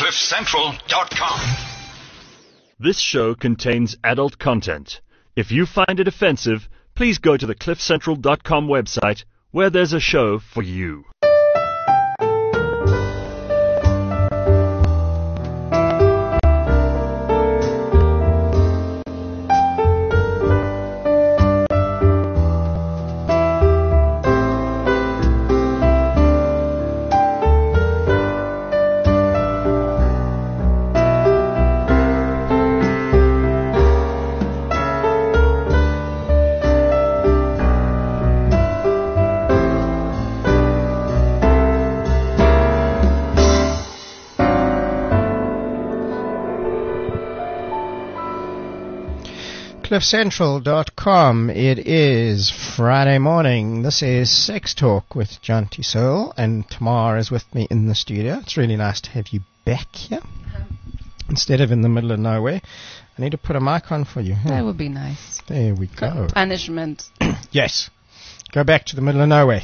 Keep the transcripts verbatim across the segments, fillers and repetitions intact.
cliff central dot com. This show contains adult content. If you find it offensive, please go to the cliff central dot com website where there's a show for you. cliff central dot com. It is Friday morning. This is Sex Talk with Jonty Searle, and Tamar is with me in the studio. It's really nice to have you back here instead of in the middle of nowhere. I need to put a mic on for you. Hmm. That would be nice. There we go. Punishment. Yes. Go back to the middle of nowhere.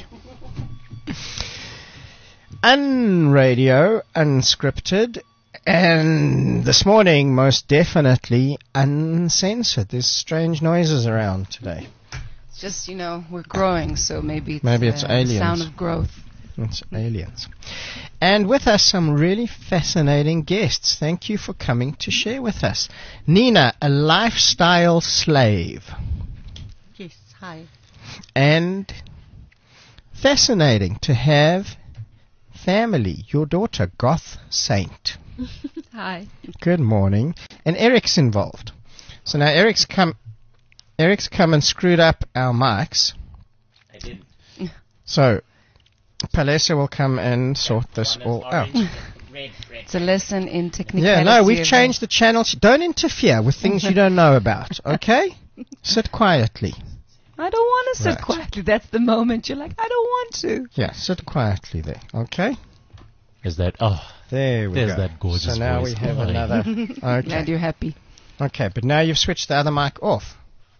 Unradio, unscripted, and this morning, most definitely uncensored. There's strange noises around today. It's just, you know, we're growing, so maybe it's, maybe it's uh, aliens. The sound of growth. It's aliens. And with us, some really fascinating guests. Thank you for coming to share with us. Nina, a lifestyle slave. Yes, hi. And fascinating to have family. Your daughter, Goth Saint. Hi. Good morning. And Eric's involved. So now Eric's come Eric's come and screwed up our mics. I did. So Palesa will come and sort this all out. Red, red. It's a lesson in technicality. Yeah, no, we've changed the channels. Don't interfere with things you don't know about, okay? Sit quietly. I don't want to sit Right. quietly. That's the moment you're like, I don't want to. Yeah, sit quietly there, okay? Is that, oh, There we there's go. that gorgeous So now voice. we have Oh, another. Glad Okay. you're happy. Okay, but now you've switched the other mic off.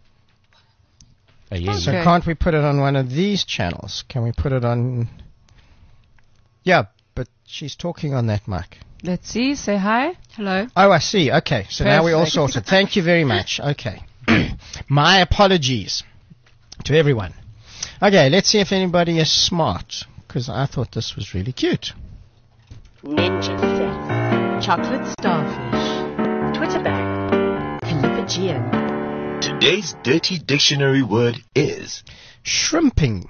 I hear So you. Okay. can't we put it on one of these channels? Can we put it on... Yeah, but she's talking on that mic. Let's see. Say hi. Hello. Oh, I see. Okay, so now we're all Perfect. sorted. Thank you very much. Okay. My apologies to everyone. Okay, let's see if anybody is smart, because I thought this was really cute. Ninja Fest, Chocolate Starfish, Twitter Bag, Calipagian. Today's dirty dictionary word is Shrimping.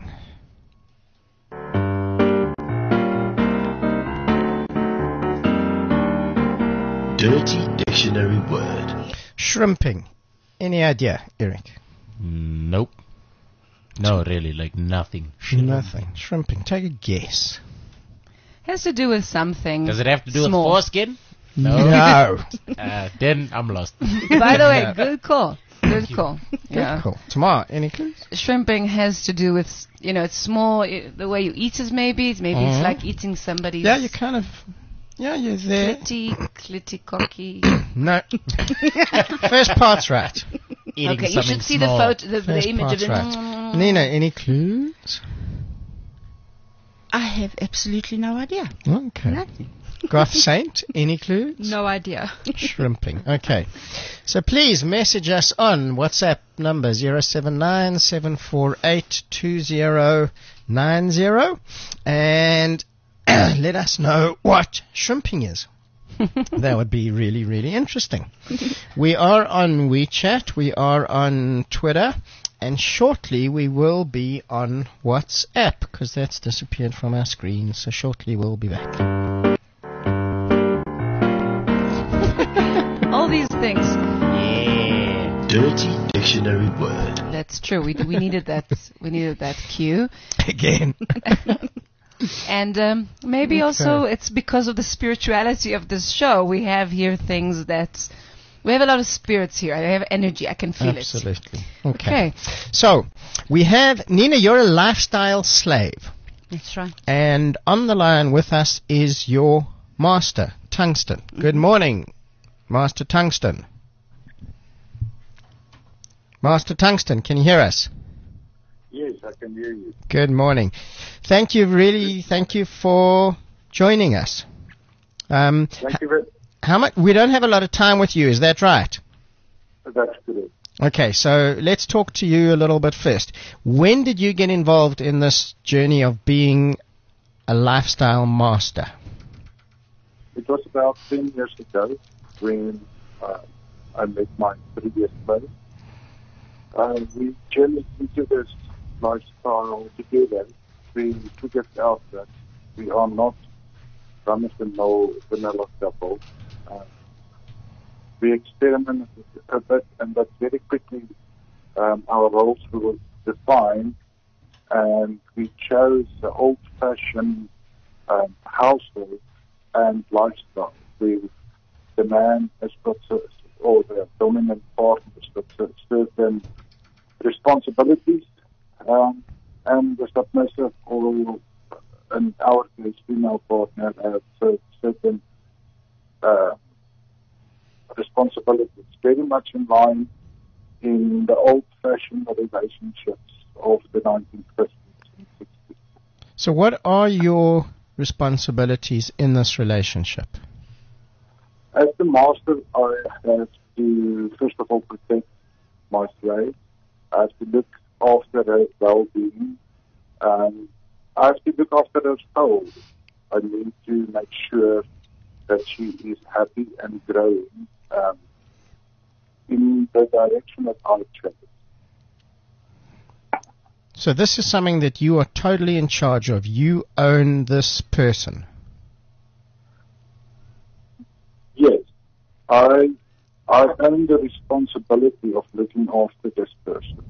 dirty dictionary word. Shrimping. Any idea, Eric? Nope. No, really, like nothing. Nothing. Shrimping. Take a guess. Has to do with something. Does it have to do small. with foreskin? No. No. Uh, then I'm lost. By the way, good call. Good call. Yeah. Cool. Tomorrow, any clues? Shrimping has to do with, you know, it's small. It, the way you eat it, maybe. It's maybe Mhm. it's like eating somebody's. Yeah, you kind of... Yeah, you're there. Clitty, clitty, cocky. No. First part's right. Eating Okay, you something should see small. the photo, the, the First image part's of it. right. Nina, any clues? I have absolutely no idea. Okay. Nothing. Goth Saint, any clues? No idea. Shrimping. Okay. So please message us on WhatsApp number zero seven nine seven four eight two zero nine zero and let us know what shrimping is. That would be really, really interesting. We are on WeChat, we are on Twitter, and shortly we will be on WhatsApp, because that's disappeared from our screen, so shortly we'll be back. All these things. Yeah. Dirty dictionary word. That's true. We we needed that. We needed that cue. Again. And um, maybe Okay. also it's because of the spirituality of this show. We have here things that we have a lot of spirits here. I have energy. I can feel it. Absolutely. Okay. Okay. So, we have, Nina, you're a lifestyle slave. That's right. And on the line with us is your master, Tungsten. Good morning, Master Tungsten. Master Tungsten, can you hear us? Yes, I can hear you. Good morning. Thank you, really, thank you for joining us. Um, Thank you very how much? We don't have a lot of time with you. Is that right? That's good. Okay, so let's talk to you a little bit first. When did you get involved in this journey of being a lifestyle master? It was about ten years ago when uh, I met my previous wife. Uh, we journeyed into this lifestyle together. We figured out that we are not run-of-the-mill vanilla couple. Uh, we experimented a bit, and but very quickly um, our roles were defined, and we chose the old-fashioned um, household and lifestyle. We, the man has got, to, or the dominant partner has got to certain responsibilities, um, and the submissive, or in our case, female partner, has certain uh, responsibilities, very much in line in the old-fashioned relationships of the nineteen fifties and sixties. So what are your responsibilities in this relationship? As the master, I have to, first of all, protect my slave. I have to look after her well-being. Um, I have to look after her soul. I need to make sure that she is happy and growing um, in the direction that I chose. So this is something that you are totally in charge of. You own this person. Yes, I I own the responsibility of looking after this person.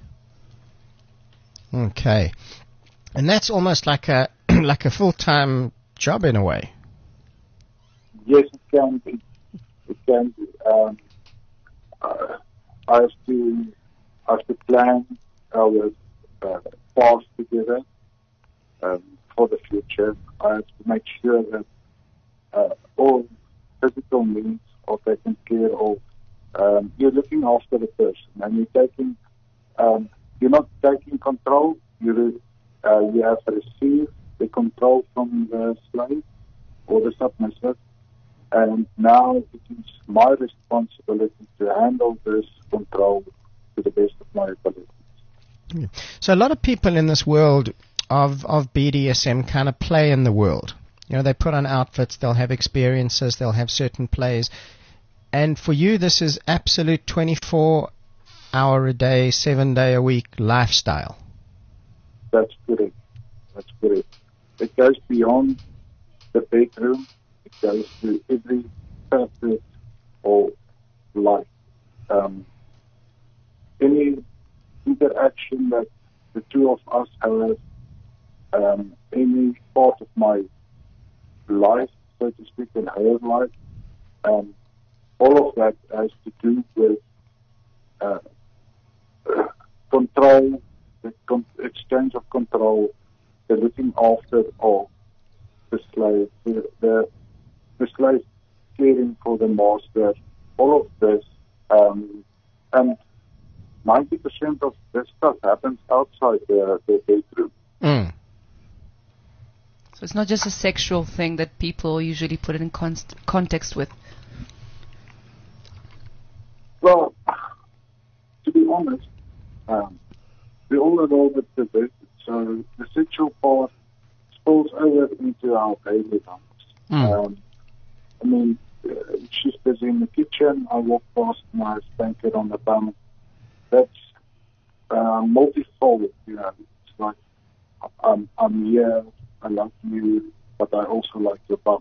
Okay. And that's almost like a like a full-time job in a way. Yes, it can be. It can be. Um, uh, I have to I have to plan our uh, path together um, for the future. I have to make sure that uh, all physical needs are taken care of. Um, you're looking after the person, and you're taking. Um, you're not taking control. You uh, you have received the control from the slave or the submissive, and now it is my responsibility to handle this control to the best of my ability. So a lot of people in this world of of B D S M kind of play in the world. You know, they put on outfits, they'll have experiences, they'll have certain plays. And for you, this is absolute twenty-four hour a day, seven day a week lifestyle. That's correct. That's correct. It goes beyond the bedroom. It goes to every facet of life. Um, any interaction that the two of us have, um, any part of my life, so to speak, in her life, um, all of that has to do with uh, control, the con- exchange of control, the looking after of the slave, the, the, the slave caring for the master, all of this, um, and ninety percent of this stuff happens outside the, the bedroom. Mm. So it's not just a sexual thing that people usually put it in const- context with. Well, to be honest, um, we all are a little bit perverted, so the sexual part spills over into our daily lives. Mm. Um, I mean, uh, she's busy in the kitchen, I walk past and I spank her on the bum. That's uh, multifold, you know. It's like, I'm, I'm here, I love you, but I also like your bum.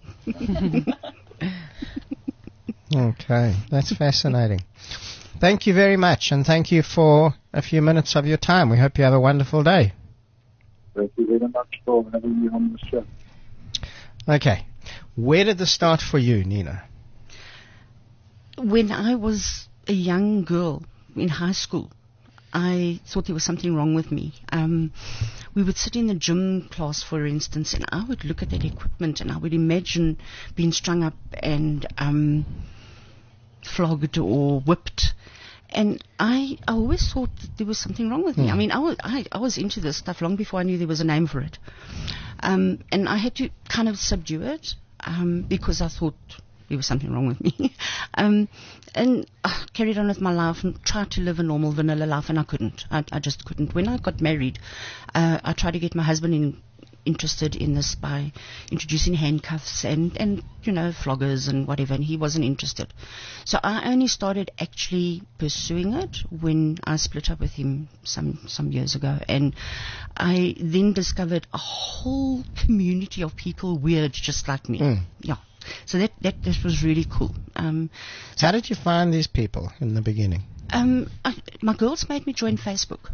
Okay, that's fascinating. Thank you very much, and thank you for a few minutes of your time. We hope you have a wonderful day. Thank you very much for having me on the show. Okay, where did this start for you, Nina? When I was a young girl in high school, I thought there was something wrong with me. Um, we would sit in the gym class, for instance, and I would look at that equipment and I would imagine being strung up and um, flogged or whipped. And I, I always thought that there was something wrong with me. Hmm. I mean, I was, I, I was into this stuff long before I knew there was a name for it. Um, and I had to kind of subdue it. um, because I thought there was something wrong with me. um, and uh, carried on with my life and tried to live a normal vanilla life, and I couldn't. I, I just couldn't. When I got married, uh, I tried to get my husband in, interested in this by introducing handcuffs and, and, you know, floggers and whatever, and he wasn't interested. So I only started actually pursuing it when I split up with him some, some years ago. And I then discovered a whole community of people weird just like me. Mm. Yeah. So that, that, that was really cool. Um, How did you find these people in the beginning? um, I, my girls made me join Facebook.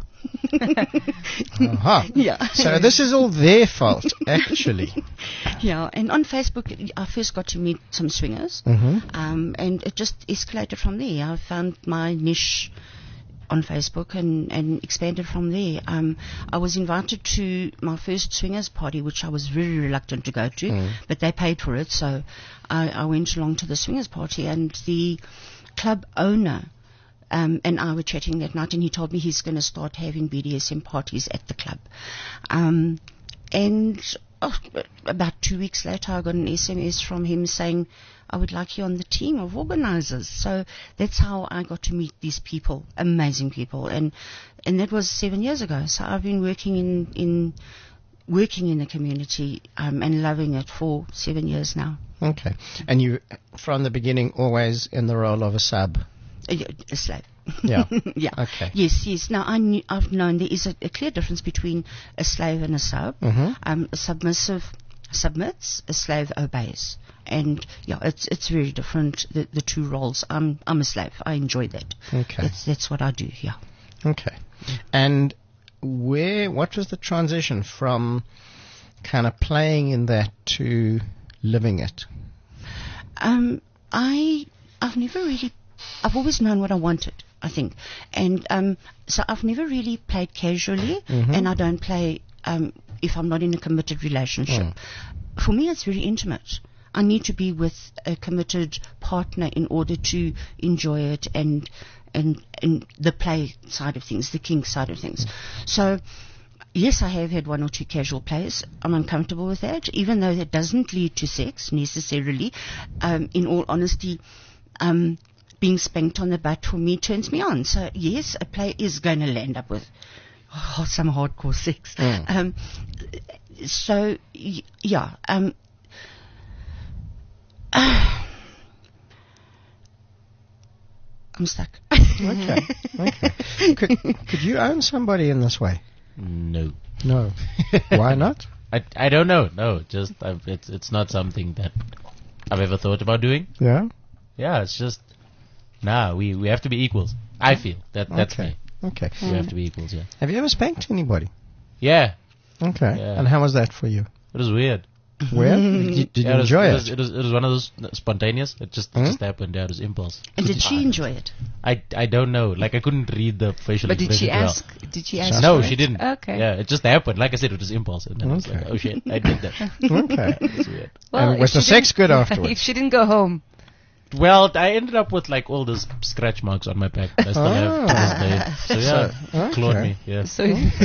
Aha. Yeah. So this is all their fault, actually. Yeah, and on Facebook, I first got to meet some swingers, Mm-hmm. um, and it just escalated from there. I found my niche on Facebook and, and expanded from there. Um, I was invited to my first swingers party, which I was very reluctant to go to, Mm. but they paid for it, so I, I went along to the swingers party, and the club owner Um, and I were chatting that night, and he told me he's going to start having B D S M parties at the club. Um, and oh, about two weeks later, I got an S M S from him saying, I would like you on the team of organizers. So that's how I got to meet these people, amazing people. And and that was seven years ago. So I've been working in, in working in the community um, and loving it for seven years now. Okay. And you, from the beginning, always in the role of a sub? A, a slave. Yeah. Yeah. Okay. Yes, yes. Now, I knew, I've known there is a, a clear difference between a slave and a sub. Mhm. Um, a submissive submits, a slave obeys. And, yeah, it's it's very different, the, the two roles. I'm I'm a slave. I enjoy that. Okay. That's, that's what I do, yeah. Okay. And where, what was the transition from kind of playing in that to living it? Um, I, I've never really, I've always known what I wanted, I think. And um, so I've never really played casually, Mhm. and I don't play um, if I'm not in a committed relationship. Mm. For me, it's very intimate. I need to be with a committed partner in order to enjoy it and and and the play side of things, the kink side of things. So, yes, I have had one or two casual plays. I'm uncomfortable with that, even though that doesn't lead to sex necessarily. Um, in all honesty, um, being spanked on the butt for me turns me on. So, yes, a play is going to land up with oh, some hardcore sex. Mm. Um, so, y- yeah. Um, I'm stuck. Okay. Okay. Could, could you own somebody in this way? No. No. Why not? I, I don't know. No, just I've, it's it's not something that I've ever thought about doing. Yeah. Yeah, it's just nah. We we have to be equals. I feel that that's Okay. me. Okay. We have to be equals. Yeah. Have you ever spanked anybody? Yeah. Okay. Yeah. And how was that for you? It was weird. Where? Did, you- did Yeah, you enjoy it? it? Was, it was it was one of those spontaneous. It just Hmm? it just happened. Yeah, it was impulse. And did she enjoy it? I I don't know. Like I couldn't read the facial But did expression she well. ask? Did she ask? No, for she it? didn't. Okay. Yeah, it just happened. Like I said, it was impulse, and then I was like, Okay. oh shit, I did that. Okay. It was weird. And if was the she sex didn't- good If afterwards? she didn't go home, Well, I ended up with like all those scratch marks on my back. I still have to this day. So yeah, So, clawed okay. me. Yeah. so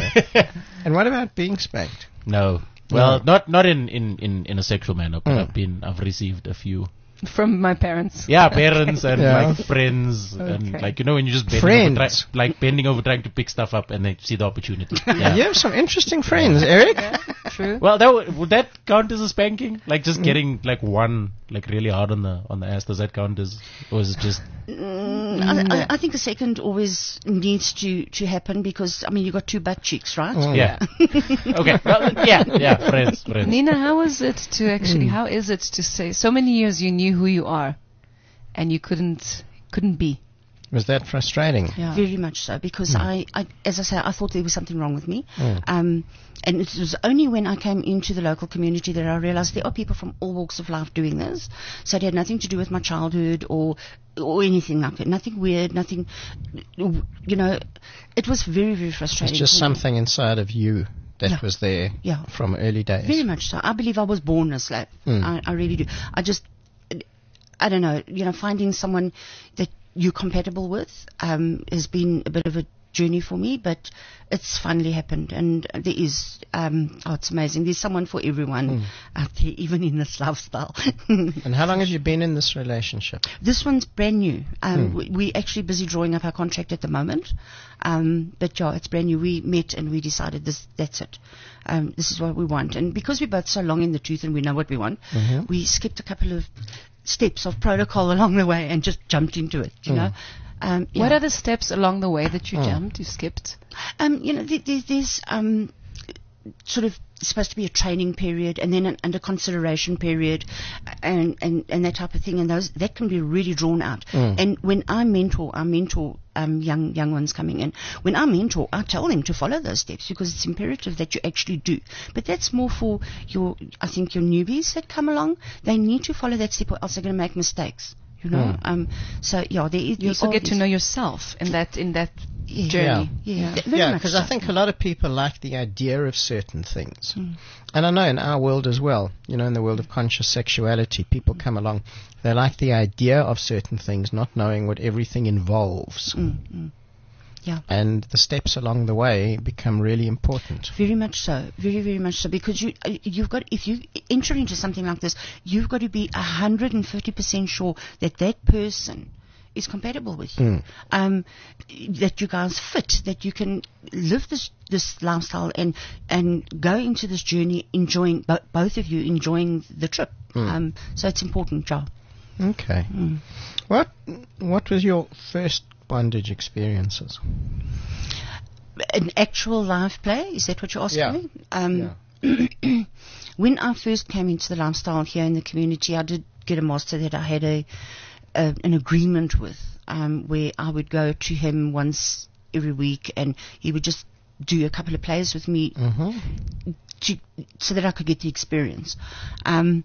And what about being spanked? No. Well, No. not not in, in, in, in a sexual manner, but Mm. I've been I've received a few. from my parents. Yeah, parents and Yeah. like friends and Okay. like you know when you just bending over, Friends. try, like bending over trying to pick stuff up and they see the opportunity. Yeah. You have some interesting friends, Eric. True. Well, that would, would that count as a spanking? Like Mm. just getting like one like really hard on the on the ass? Does that count as, or is it just? Mm, I, I, I think the second always needs to, to happen because, I mean, you got two butt cheeks, right? Mm. Yeah. Okay. Well, yeah. Yeah. Friends. Friends. Nina, how is it to Hmm. actually? How is it to say so many years you knew who you are, and you couldn't couldn't be? Was that frustrating? Yeah. Very much so, because I, I, as I say, I thought there was something wrong with me. Mm. Um, and it was only when I came into the local community that I realized there are people from all walks of life doing this. So it had nothing to do with my childhood or or anything like that. Nothing weird, nothing, you know, it was very, very frustrating. It's just for me. something inside of you that Yeah. was there Yeah. from early days. Very much so. I believe I was born a slave. Mm. I, I really do. I just, I don't know, you know, finding someone that you're compatible with um, has been a bit of a journey for me, but it's finally happened, and there is, um, oh, it's amazing. There's someone for everyone Mm. out there, even in this lifestyle. And how long have you been in this relationship? This one's brand new. Um, Hmm. we, we're actually busy drawing up our contract at the moment. Um, but yeah, it's brand new. We met and we decided this, that's it. Um, this is what we want. And because we're both so long in the tooth and we know what we want, Mhm. we skipped a couple of steps of protocol along the way and just jumped into it, you Hmm. know. Um, What yeah. are the steps along the way that you Oh. jumped, you skipped? Um, you know, there, there, there's um, sort of supposed to be a training period and then an under consideration period and, and, and that type of thing, and those that can be really drawn out. Mm. And when I mentor, I mentor um, young young ones coming in. When I mentor, I tell them to follow those steps because it's imperative that you actually do. But that's more for your, I think, your newbies that come along. They need to follow that step or else they're going to make mistakes. You know. Mm. Um, so yeah, there is. You also get to know yourself in that in that Yeah. journey. Yeah, Yeah, very yeah, much because so. I think a lot of people like the idea of certain things. Mm. And I know in our world as well, you know, in the world of conscious sexuality, people come along, they like the idea of certain things, not knowing what everything involves. Mm, mm. Yeah. And the steps along the way become really important. Very much so, very, very much so, because you, uh, you've got, if you enter into something like this, you've got to be one hundred fifty percent sure that that person is compatible with you, Mm. um, that you guys fit, that you can live this this lifestyle and and go into this journey enjoying, bo- both of you enjoying the trip. Mm. Um, so it's important, Joe. Okay. Mm. What What was your first bondage experiences? An actual live play, is that what you're asking Yeah. me? Um, When I first came into the lifestyle here in the community, I did get a master that I had a, a an agreement with, um, where I would go to him once every week, and he would just do a couple of plays with me Mm-hmm. to, so that I could get the experience. Um,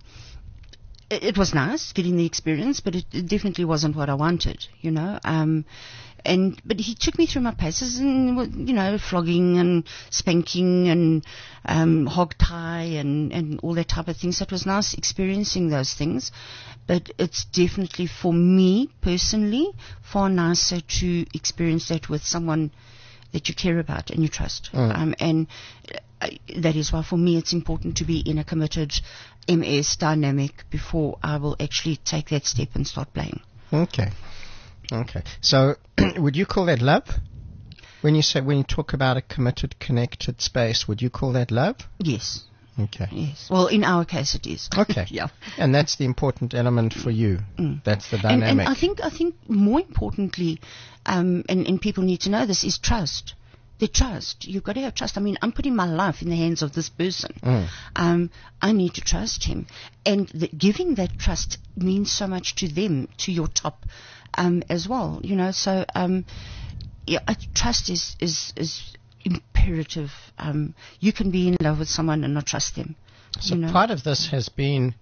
it, it was nice getting the experience, but it, it definitely wasn't what I wanted, you know. Um, and but he took me through my paces, and you know, flogging and spanking and um, hog tie and and all that type of thing. So it was nice experiencing those things, but it's definitely for me personally far nicer to experience that with someone that you care about and you trust. Mm. Um, and uh, that is why for me it's important to be in a committed M S dynamic before I will actually take that step and start playing. Okay. Okay. So, would you call that love? When you say when you talk about a committed, connected space, would you call that love? Yes, Okay. yes. Well, in our case it is. Okay. Yeah. And that's the important element for you. Mm. That's the And, dynamic. and I think I think more importantly, um, and, and people need to know this, is trust. The trust. You've got to have trust. I mean, I'm putting my life in the hands of this person. Mm. Um, I need to trust him. And the, giving that trust means so much to them, to your top um, as well. You know, so um, yeah, uh, trust is, is, is imperative. Um, you can be in love with someone and not trust them. So you know? part of this has been,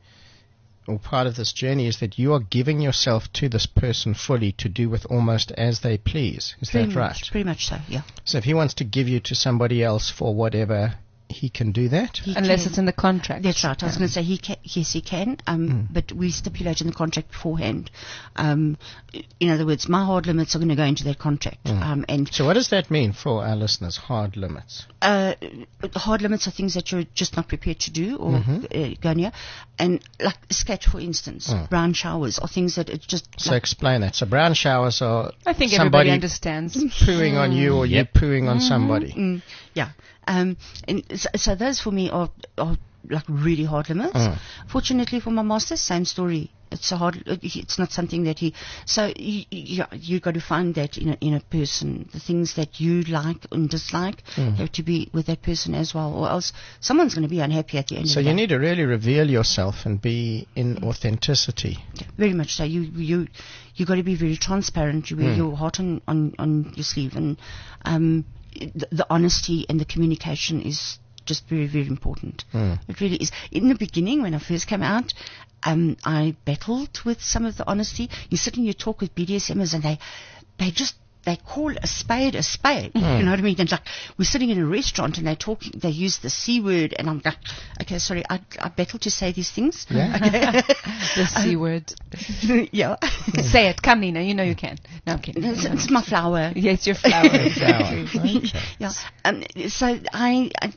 or part of this journey is that you are giving yourself to this person fully to do with almost as they please. Is Pretty that much, right? Pretty much so, yeah. So if he wants to give you to somebody else for whatever, he can do that? He Unless can. it's in the contract. That's right. I was going to say he can, yes, he can, um, Mm. but we stipulate in the contract beforehand. Um, in other words, my hard limits are going to go into that contract. Mm. Um, and So what does that mean for our listeners, hard limits? uh, hard limits are things that you're just not prepared to do or Mhm. uh, go near. And like sketch, for instance, Mm. brown showers are things that it's just So like, explain that. So brown showers are I think somebody everybody understands. pooing on you or Yep. you pooing on somebody. Mm, yeah. Um, and so, so those for me are, are like really hard limits. Mm. Fortunately for my master, same story. It's a hard. It's not something that he. So you, you, you got to find that in a, in a person. The things that you like and dislike Mm. have to be with that person as well, or else someone's going to be unhappy at the end. So of the you day. need to really reveal yourself and be in authenticity. Very much so. You you you got to be very transparent. You wear Mm. your heart on, on, on your sleeve, and um, the, the honesty and the communication is just very very important. Mm. It really is. In the beginning, when I first came out, um, I battled with some of the honesty. You sit and you talk with B D S Mers, and they they just they call a spade a spade. Mm. You know what I mean? And like we're sitting in a restaurant and they talk, they use the C word, and I'm like, okay, sorry, I, I battle to say these things. Yeah. Okay. The C word. yeah. Say it. Come, Nina. You know you can. Okay. It's, it's my flower. Yeah, it's your flower. Exactly. Okay. Yeah. Um, so I, I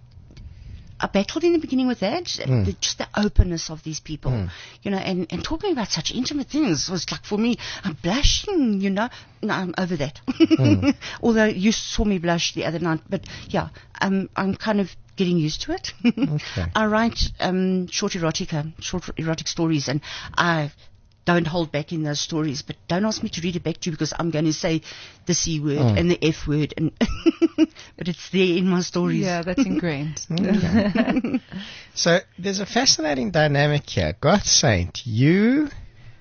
I battled in the beginning with that, Mm. the, just the openness of these people, Mm. you know, and, and talking about such intimate things was like, for me, I'm blushing, you know. No, I'm over that. Mm. Although you saw me blush the other night, but yeah, um, I'm kind of getting used to it. Okay. I write um, short erotica, short erotic stories, and I don't hold back in those stories, but don't ask me to read it back to you because I'm going to say the C word Mm. and the F word, and but it's there in my stories. Yeah, that's ingrained. Okay. So there's a fascinating dynamic here. God Saint, you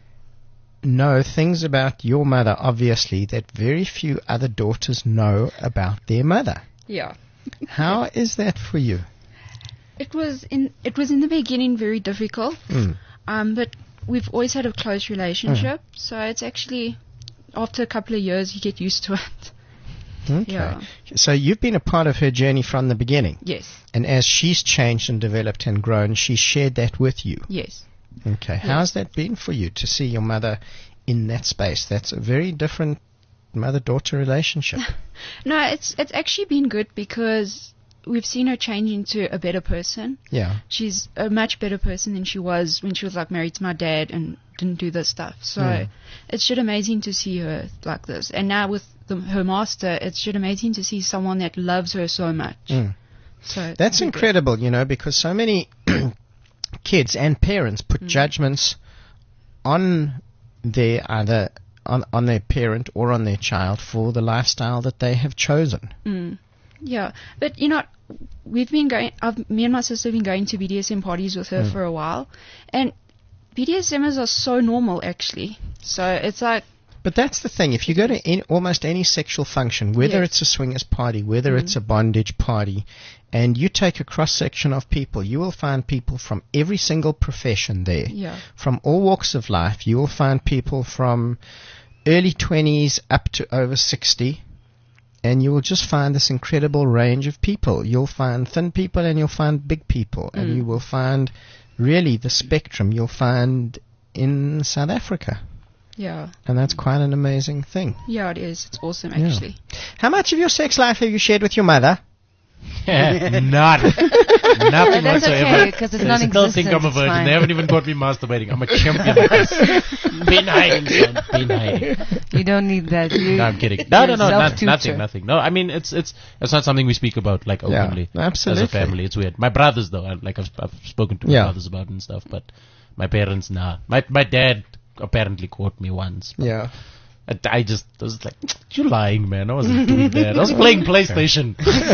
know things about your mother, obviously, that very few other daughters know about their mother. Yeah. How is that for you? It was in it was in the beginning very difficult, Mm. um, but we've always had a close relationship, so it's actually after a couple of years you get used to it. Okay. Yeah. So you've been a part of her journey from the beginning. Yes, And as she's changed and developed and grown, she's shared that with you. yes. Okay. How's that been for you to see your mother in that space? That's a very different mother-daughter relationship. No, it's it's actually been good because we've seen her change into a better person. Yeah. She's a much better person than she was when she was like married to my dad and didn't do this stuff. So Mm. it's just amazing to see her like this. And now with the, her master, it's just amazing to see someone that loves her so much. Mm. So it's That's really good. incredible, you know, because so many kids and parents put Mm. judgments on their either on, on their parent or on their child for the lifestyle that they have chosen. Mm. Yeah, but you know, we've been going. I've, me and my sister have been going to B D S M parties with her Mm. for a while, and B D S Mers are so normal actually. So it's like, But that's the thing. If you go to any, almost any sexual function, whether Yes. it's a swingers party, whether Mm. it's a bondage party, and you take a cross section of people, you will find people from every single profession there. yeah, From all walks of life. You will find people from early twenties up to over sixty. And you will just find this incredible range of people. You'll find thin people and you'll find big people. And Mm. you will find really the spectrum you'll find in South Africa. yeah, And that's quite an amazing thing. yeah. It is. It's awesome Yeah. actually. How much of your sex life have you shared with your mother? None. Nothing That's whatsoever. okay, 'cause it's They still think non-existent, I'm a it's virgin. fine. They haven't even got me masturbating. I'm a champion at this. Been hiding, son. Been hiding. You don't need that. You, No, I'm kidding. No, no, no, not, Self-tutor. nothing, nothing. No, I mean, it's it's it's not something we speak about like Yeah, openly absolutely. as a family. It's weird. My brothers, though, I, like I've, I've spoken to my Yeah. brothers about it and stuff, but my parents, nah. My my dad apparently caught me once. But Yeah. I, I just I was like, you lying, man. I wasn't doing that. I was playing PlayStation.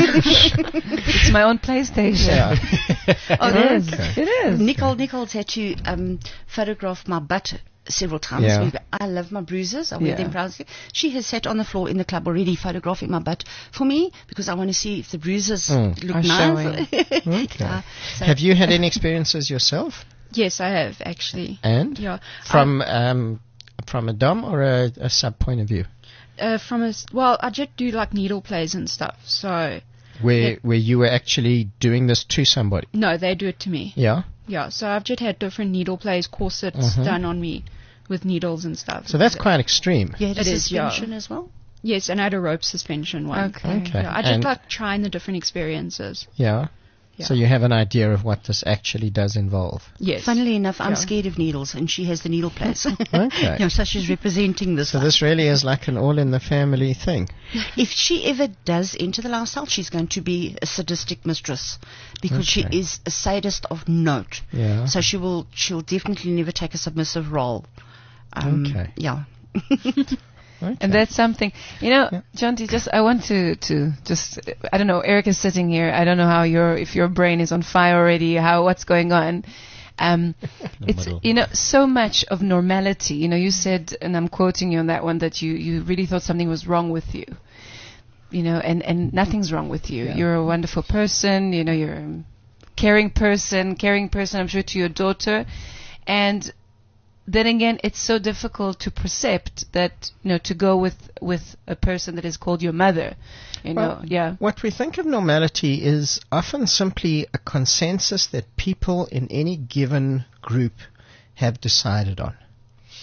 it's my own PlayStation. Yeah. Oh, it is. Okay. It is. Nicole, Nicole's had to um, photograph my butt several times. Yeah. We've- I love my bruises. I wear Yeah. them proudly. She has sat on the floor in the club already photographing my butt for me because I want to see if the bruises Mm. look Are nice. Okay. Yeah, so- Have you had any experiences yourself? Yes, I have actually. And? Yeah. From um, from a dom or a, a sub point of view? Uh, from a s- well, I just do like needle plays and stuff. So Where Yeah. where you were actually doing this to somebody? no, they do it to me. Yeah. Yeah. So I've just had different needle plays, corsets Mhm. done on me with needles and stuff. So that's quite extreme. You had a It is, yeah. suspension as well? Yes, and I had a rope suspension one. Okay. Okay. Yeah, I just And- like trying the different experiences. Yeah. Yeah. So you have an idea of what this actually does involve. Yes. Funnily enough, I'm Yeah. scared of needles, and she has the needle plays. Okay. Yeah, so she's representing this. So this really is like an all-in-the-family thing. If she ever does enter the lifestyle, she's going to be a sadistic mistress because she Okay. is a sadist of note. Yeah. So she will, she'll definitely never take a submissive role. Um, Okay. Yeah. Okay. And that's something, you know, Yeah. Jonty, just, I want to, to just, I don't know, Eric is sitting here. I don't know how your, if your brain is on fire already, how, what's going on. Um, it's, middle. you know, so much of normality. You know, you said, and I'm quoting you on that one, that you, you really thought something was wrong with you. You know, and, and nothing's wrong with you. Yeah. You're a wonderful person. You know, you're a caring person, caring person, I'm sure, to your daughter. And then again, it's so difficult to percept that, you know, to go with, with a person that is called your mother. You know, Well, yeah. What we think of normality is often simply a consensus that people in any given group have decided on.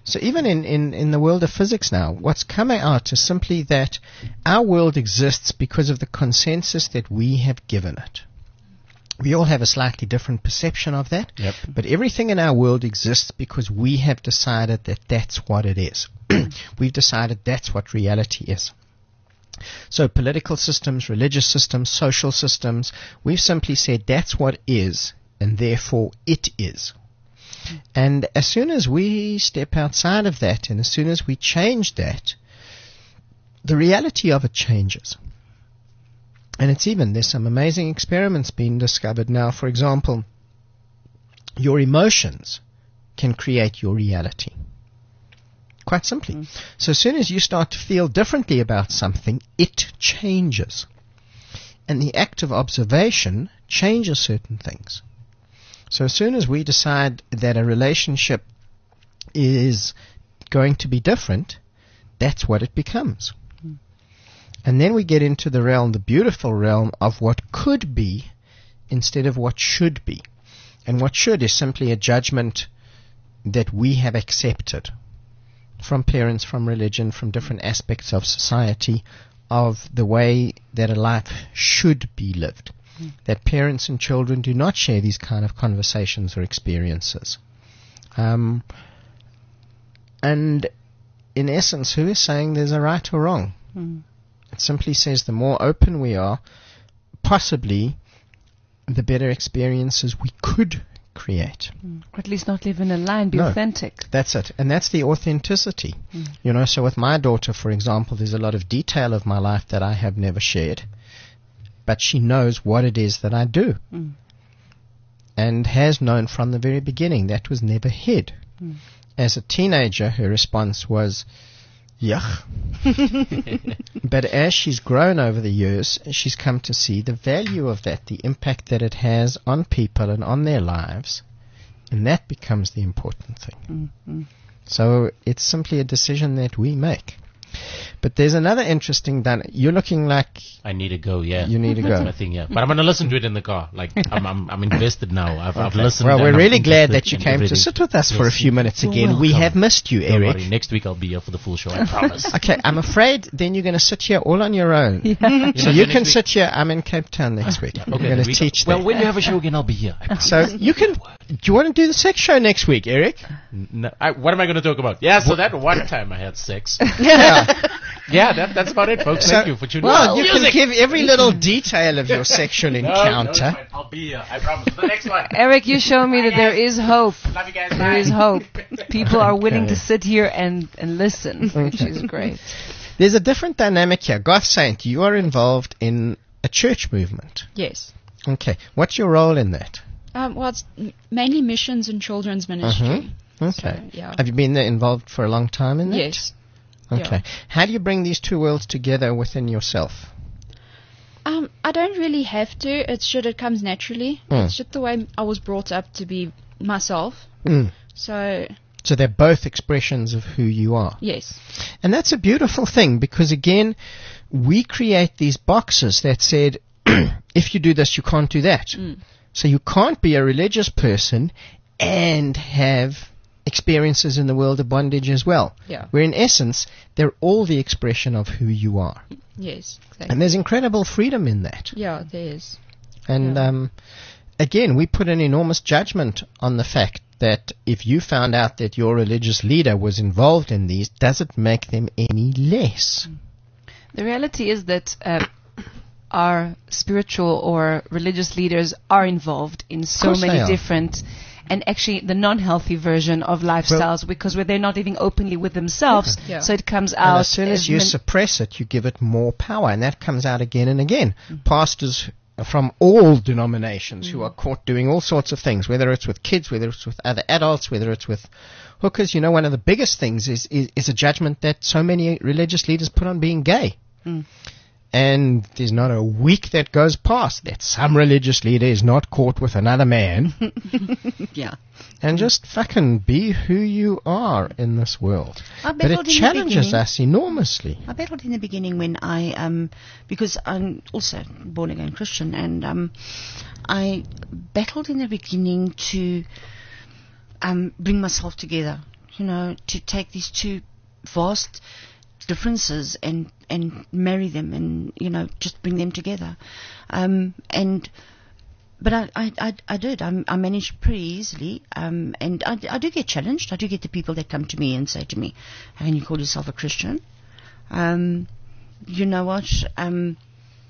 So even in, in, in the world of physics now, what's coming out is simply that our world exists because of the consensus that we have given it. We all have a slightly different perception of that, Yep. but everything in our world exists because we have decided that that's what it is. We've decided that's what reality is. So political systems, religious systems, social systems, we've simply said that's what is, and therefore it is. And as soon as we step outside of that, and as soon as we change that, the reality of it changes. And it's even, there's some amazing experiments being discovered now. For example, your emotions can create your reality. Quite simply. Mm. So as soon as you start to feel differently about something, it changes. And the act of observation changes certain things. So as soon as we decide that a relationship is going to be different, that's what it becomes. Mm. And then we get into the realm, the beautiful realm of what could be instead of what should be. And what should is simply a judgment that we have accepted from parents, from religion, from different aspects of society, of the way that a life should be lived. Mm. That parents and children do not share these kind of conversations or experiences. Um, and in essence, who is saying there's a right or wrong? Mm. It simply says the more open we are, possibly the better experiences we could create. Mm. Or at least not live in a lie and be no, authentic. That's it. And that's the authenticity. Mm. You know, so with my daughter, for example, there's a lot of detail of my life that I have never shared. But she knows what it is that I do. Mm. And has known from the very beginning. That was never hid. Mm. As a teenager, her response was, yuck. But as she's grown over the years, she's come to see the value of that, the impact that it has on people and on their lives, and that becomes the important thing. Mm-hmm. So it's simply a decision that we make. But there's another interesting done. You're looking like I need to go. Yeah, you need to That's go. my thing. Yeah, but I'm gonna listen to it in the car. Like I'm, I'm, I'm invested now. I've, okay. I've listened. Well, we're I'm really glad that you and came everything. to sit with us yes. for a few minutes You're again. welcome. We have missed you, Don't Eric. worry. Next week I'll be here for the full show. I promise. Okay, I'm afraid then you're going to sit here all on your own. Yeah. So you can sit here. I'm in Cape Town next week. Okay, I'm going to teach Well, there. when you have a show again, I'll be here. So you can. Do you want to do the sex show next week, Eric? No, I, what am I going to talk about? Yeah, so that one time I had sex. Yeah. Yeah, that, that's about it, folks. So, Thank you for tuning well, in. you can give every little detail of your sexual No, encounter. no, I'll be here. I promise. The next one. Eric, you show me that there is hope. Love you guys. There Bye. is hope. People are willing Okay. to sit here and, and listen, which is great. There's a different dynamic here. Goth Saint, you are involved in a church movement. Yes. Okay. What's your role in that? Um, well, it's m- mainly missions and children's ministry. Mhm. Okay. So, yeah. Have you been there involved for a long time in that? Yes. Okay. Yeah. How do you bring these two worlds together within yourself? Um, I don't really have to. It's just it comes naturally. Mm. It's just the way I was brought up to be myself. Mm. So, So they're both expressions of who you are. yes. And that's a beautiful thing because, again, we create these boxes that said, if you do this, you can't do that. Mm. So you can't be a religious person and have experiences in the world of bondage as well. Yeah. Where in essence, they're all the expression of who you are. Yes. Exactly. And there's incredible freedom in that. Yeah, there is. And Yeah. um, again, we put an enormous judgment on the fact that if you found out that your religious leader was involved in these, does it make them any less? The reality is that uh, our spiritual or religious leaders are involved in so course they many are. different and actually the non-healthy version of lifestyles because where they're not living openly with themselves, Yeah. so it comes And out. as soon as you men- suppress it, you give it more power, and that comes out again and again. Pastors from all denominations who are caught doing all sorts of things, whether it's with kids, whether it's with other adults, whether it's with hookers. You know, one of the biggest things is, is, is a judgment that so many religious leaders put on being gay. Mm. And there's not a week that goes past that some religious leader is not caught with another man. Yeah. And just fucking be who you are in this world. I But it battled in the challenges beginning. us enormously. I battled in the beginning when I, um, because I'm also born again Christian, and um, I battled in the beginning to um, bring myself together, you know, to take these two vast differences and and marry them and, you know, just bring them together. Um, and but I, I, I, I did. I, I managed pretty easily. Um, and I, I do get challenged. I do get the people that come to me and say to me, "How can you call yourself a Christian?" Um, you know what? Um,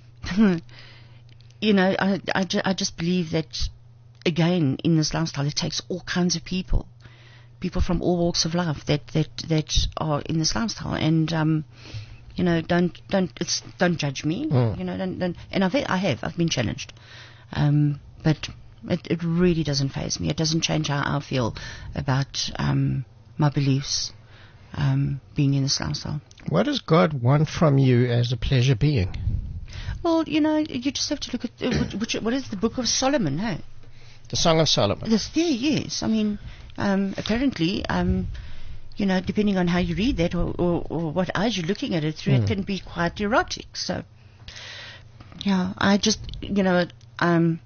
you know, I, I, ju- I just believe that, again, in this lifestyle, it takes all kinds of people. People from all walks of life that, that, that are in this lifestyle, and um, you know, don't don't it's don't judge me. Mm. You know, don't, don't and I've I have I've been challenged, um, but it, it really doesn't faze me. It doesn't change how I feel about um, my beliefs, um, being in this lifestyle. What does God want from you as a pleasure being? Well, you know, you just have to look at uh, which, which what is the Book of Solomon, hey? The Song of Solomon. This there, yes. I mean. Um, apparently, um, you know, depending on how you read that or, or, or what eyes you're looking at it through, Mm. it can be quite erotic. So, yeah, I just, you know, um,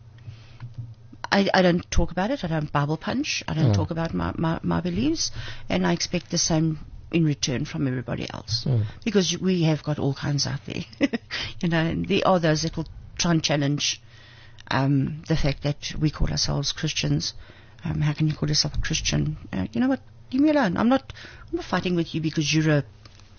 I, I don't talk about it. I don't Bible punch. I don't Mm. talk about my, my, my beliefs, and I expect the same in return from everybody else, Mm. because we have got all kinds out there. You know, and there are those that will try and challenge um, the fact that we call ourselves Christians. Um, how can you call yourself a Christian? Uh, you know what? Leave me alone. I'm not. I'm not fighting with you because you're a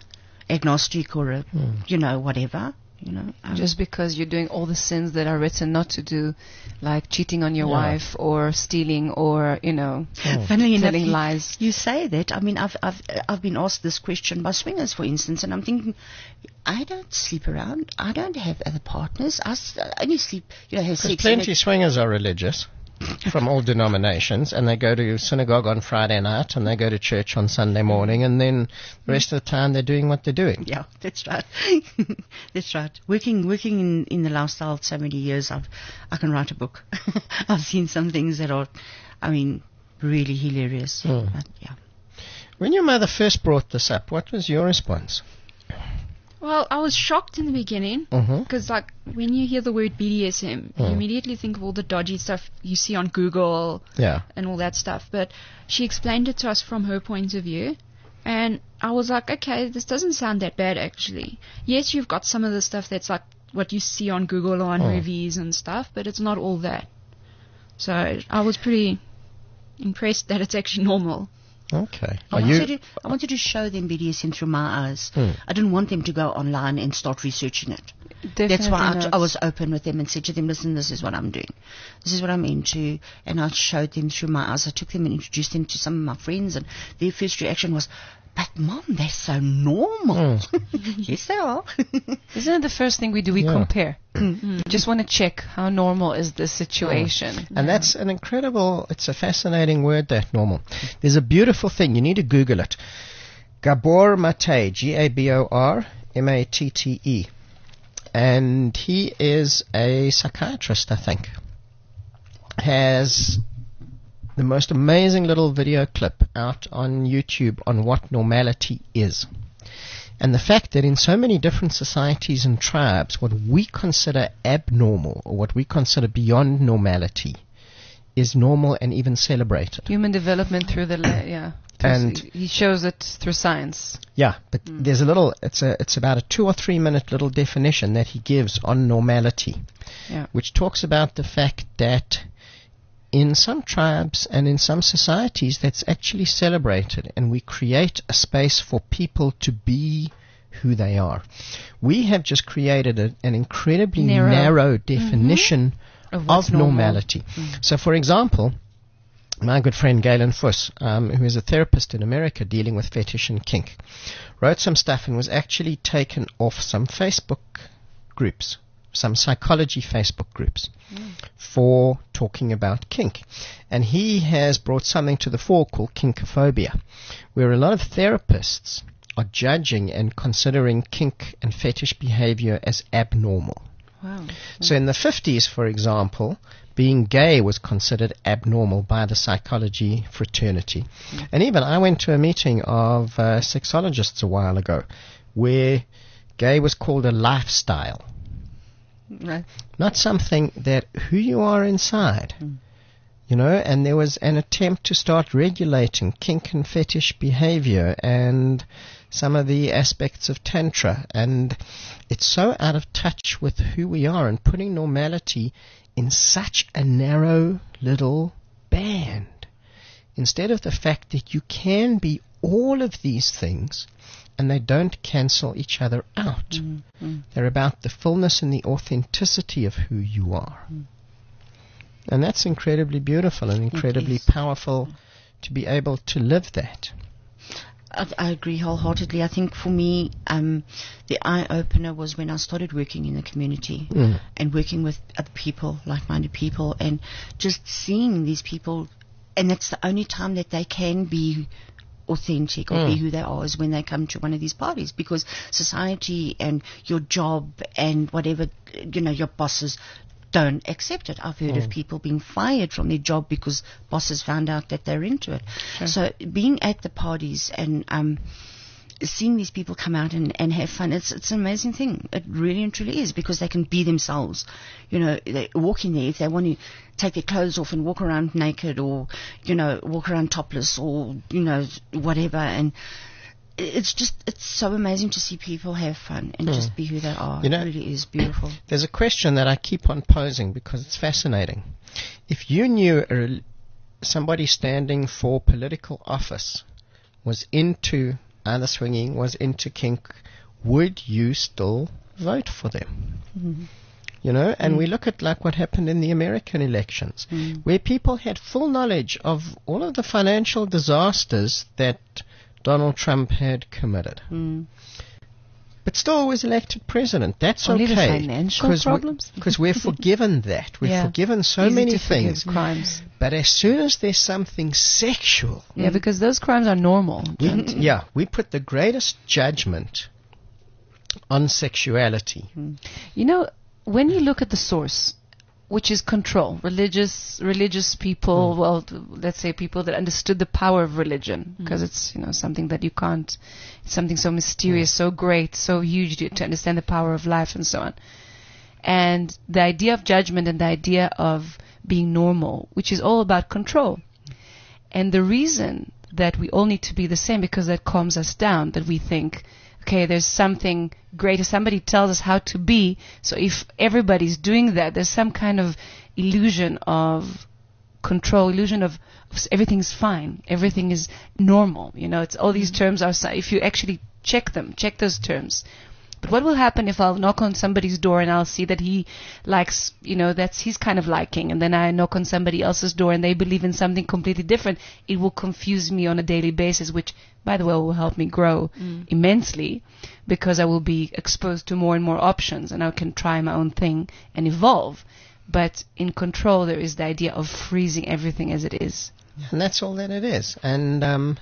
agnostic or a, Mm. you know, whatever. You know, um, Just because you're doing all the sins that are written not to do, like cheating on your Yeah. wife or stealing or, you know, Mm. funnily enough, telling you, lies. you say that. I mean, I've I've I've been asked this question by swingers, for instance, and I'm thinking, I don't sleep around. I don't have other partners. I, s- I only sleep, you know, have Because sex. plenty of swingers are religious from all denominations, and they go to synagogue on Friday night, and they go to church on Sunday morning, and then the rest of the time they're doing what they're doing. Yeah, that's right. That's right. Working working in, in the lifestyle so many years, I've I can write a book. I've seen some things that are, I mean, really hilarious. Hmm. But, yeah. When your mother first brought this up, what was your response? Well, I was shocked in the beginning Mm-hmm. because, like, when you hear the word B D S M, you Mm. immediately think of all the dodgy stuff you see on Google Yeah. and all that stuff. But she explained it to us from her point of view, and I was like, okay, this doesn't sound that bad actually. Yes, you've got some of the stuff that's like what you see on Google or on Mm. movies and stuff, but it's not all that. So I was pretty impressed that it's actually normal. Okay. I Are wanted, you? to, I wanted to show them B D S M through my eyes. Hmm. I didn't want them to go online and start researching it. Definitely That's why I, not. I was open with them and said to them, listen, this is what I'm doing. This is what I'm into. And I showed them through my eyes. I took them and introduced them to some of my friends, and their first reaction was, but Mom, they're so normal. Yes, they are. Isn't it the first thing we do? We Yeah. compare. We just want to check how normal is this situation. And that's an incredible, it's a fascinating word, that normal. There's a beautiful thing, you need to Google it. Gabor Mate, G A B O R M A T T E. And he is a psychiatrist, I think. Has the most amazing little video clip out on YouTube on what normality is. And the fact that in so many different societies and tribes, what we consider abnormal or what we consider beyond normality is normal and even celebrated. Human development through the la- yeah. And- he shows it through science. Yeah, but there's a little, it's a, it's about a two or three minute little definition that he gives on normality, Yeah. which talks about the fact that in some tribes and in some societies that's actually celebrated, and we create a space for people to be who they are. We have just created a, an incredibly Narrow. narrow, definition Of of, what's normal. normality. So, for example, my good friend Galen Fuss, um, who is a therapist in America dealing with fetish and kink, wrote some stuff and was actually taken off some Facebook groups, some psychology Facebook groups, for talking about kink. And he has brought something to the fore called kinkophobia, where a lot of therapists are judging and considering kink and fetish behavior as abnormal. Wow. So in the fifties, for example, being gay was considered abnormal by the psychology fraternity. And even I went to a meeting of uh, sexologists a while ago where gay was called a lifestyle, Right. not something that who you are inside You know, and there was an attempt to start regulating kink and fetish behavior and some of the aspects of Tantra. And it's so out of touch with who we are and putting normality in such a narrow little band. Instead of the fact that you can be all of these things and they don't cancel each other out. Mm-hmm. They're about the fullness and the authenticity of who you are. Mm. And that's incredibly beautiful and incredibly is. powerful to be able to live that. I, I agree wholeheartedly. I think for me, um, the eye-opener was when I started working in the community Mm. and working with other people, like-minded people, and just seeing these people, and that's the only time that they can be authentic or Mm. be who they are is when they come to one of these parties, because society and your job and whatever, you know, your bosses don't accept it. I've heard Mm. of people being fired from their job because bosses found out that they're into it. Sure. So being at the parties and um, seeing these people come out and, and have fun, it's it's an amazing thing. It really and truly is, because they can be themselves. You know, they walk in there if they want to take their clothes off and walk around naked, or, you know, walk around topless, or, you know, whatever. And it's just, it's so amazing to see people have fun and Mm. just be who they are. You know, it really is beautiful. There's a question that I keep on posing because it's fascinating. If you knew a, somebody standing for political office was into either swinging, was into kink, would you still vote for them? Mm-hmm. You know, and Mm. we look at like what happened in the American elections, Mm. where people had full knowledge of all of the financial disasters that Donald Trump had committed, Mm. but still was elected president. That's Only the okay. financial Cause problems? Because we're forgiven that. We're Yeah. forgiven so Easy many to forgive things. crimes. But as soon as there's something sexual, Yeah, because those crimes are normal. we, yeah, we put the greatest judgment on sexuality. You know, when you look at the source, which is control, religious religious people, well, th- let's say people that understood the power of religion, because it's, you know, something that you can't, it's something so mysterious, so great, so huge to, to understand the power of life and so on. And the idea of judgment and the idea of being normal, which is all about control. And the reason that we all need to be the same, because that calms us down, that we think, okay, there's something greater. Somebody tells us how to be. So if everybody's doing that, there's some kind of illusion of control, illusion of, of s- everything's fine, everything is normal. You know, it's all these terms are. si- If you actually check them, check those terms. But what will happen if I'll knock on somebody's door and I'll see that he likes, you know, that's his kind of liking, and then I knock on somebody else's door and they believe in something completely different? It will confuse me on a daily basis, which, by the way, will help me grow immensely, because I will be exposed to more and more options and I can try my own thing and evolve. But in control, there is the idea of freezing everything as it is. And that's all that it is. And um,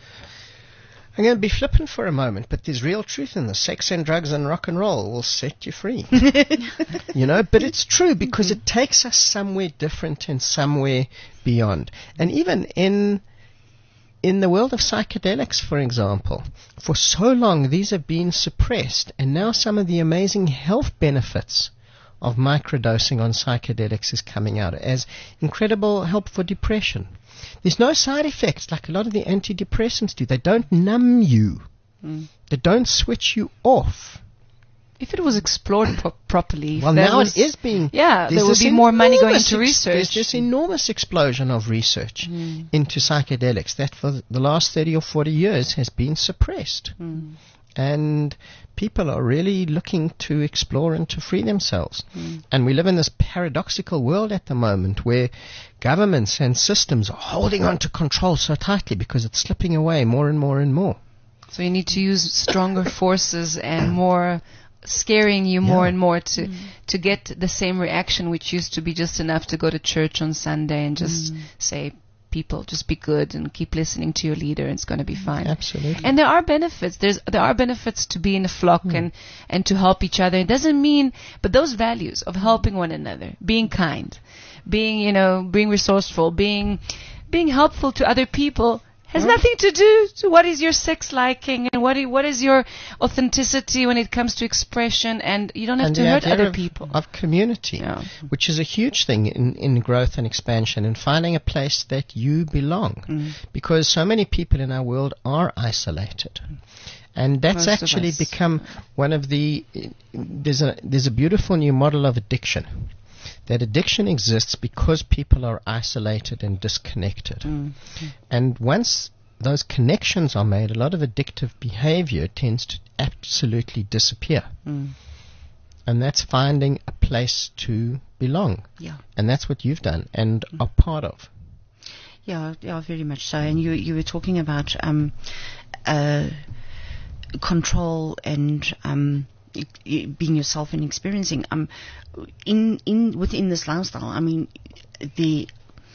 I'm going to be flippant for a moment, but there's real truth in this. Sex and drugs and rock and roll will set you free. You know, but it's true, because it takes us somewhere different and somewhere beyond. And even in in the world of psychedelics, for example, for so long these have been suppressed, and now some of the amazing health benefits of microdosing on psychedelics is coming out as incredible help for depression. There's no side effects like a lot of the antidepressants do. They don't numb you. Mm. They don't switch you off. If it was explored pro- properly, if Well, there now was, it is being... Yeah, there's there will this be more money going enormous into ex- There's research. this enormous explosion of research Mm. into psychedelics that for the last thirty or forty years has been suppressed. Mm. And people are really looking to explore and to free themselves. Mm. And we live in this paradoxical world at the moment where governments and systems are holding on to control so tightly because it's slipping away more and more and more. So you need to use stronger forces and more scaring you more Yeah. and more to to get the same reaction, which used to be just enough to go to church on Sunday and just say, people, just be good and keep listening to your leader, and it's going to be fine. Absolutely. And there are benefits. There's there are benefits to be in a flock and and to help each other. It doesn't mean, but those values of helping one another, being kind, being, you know, being resourceful, being being helpful to other people, has nothing to do to what is your sex liking and what i- what is your authenticity when it comes to expression, and you don't have And to the hurt idea other of, people. of community, Yeah. which is a huge thing in, in growth and expansion, and finding a place that you belong. Mm. Because so many people in our world are isolated. And that's Most of actually us. become one of the... There's a, there's a beautiful new model of addiction. That addiction exists because people are isolated and disconnected. Mm. And once those connections are made, a lot of addictive behavior tends to absolutely disappear. Mm. And that's finding a place to belong. Yeah. And that's what you've done and are part of. Yeah, yeah, very much so. And you you were talking about um, uh, control and um, y- y- being yourself and experiencing. Um, in in within this lifestyle, I mean, the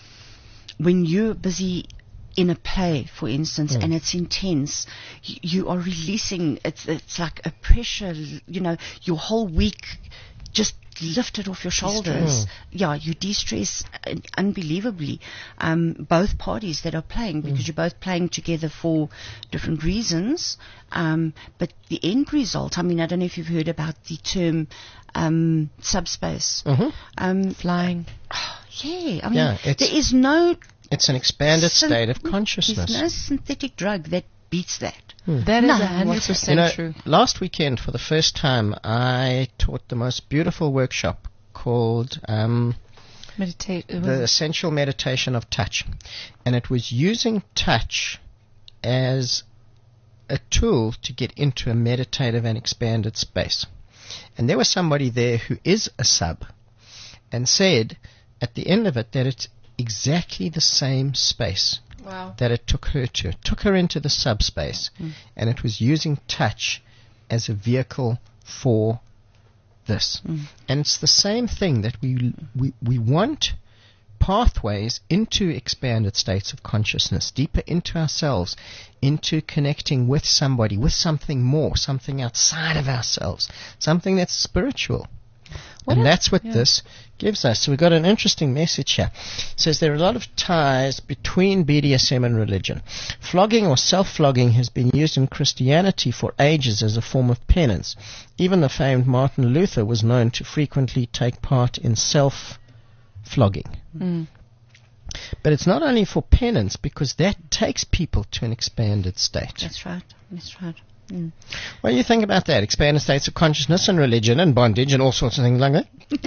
when you're busy in a play, for instance, Mm. and it's intense, y- you are releasing. It's it's like a pressure. You know, your whole week just lifted off your shoulders. Mm. Yeah, you de-stress uh, unbelievably. Um, both parties that are playing, because you're both playing together for different reasons. Um, but the end result, I mean, I don't know if you've heard about the term um, subspace. Mhm. Um, Flying. yeah, I mean, Yeah, it's- there is no It's an expanded syn- state of There's consciousness. no synthetic drug that beats that. That is None a hundred You percent know, true. last weekend, for the first time, I taught the most beautiful workshop called um, Meditate. uh, The Essential Meditation of Touch. And it was using touch as a tool to get into a meditative and expanded space. And there was somebody there who is a sub and said at the end of it that it's exactly the same space Wow. that it took her to. It took her into the subspace, and it was using touch as a vehicle for this. And it's the same thing that we, we we want pathways into expanded states of consciousness, deeper into ourselves, into connecting with somebody, with something more, something outside of ourselves, something that's spiritual. What and else? that's what Yeah. this gives us. So we've got an interesting message here. It says there are a lot of ties between B D S M and religion. Flogging or self-flogging has been used in Christianity for ages as a form of penance. Even the famed Martin Luther was known to frequently take part in self-flogging. Mm. But it's not only for penance, because that takes people to an expanded state. That's right. That's right. Mm. What do you think about that? Expanded states of consciousness and religion and bondage and all sorts of things like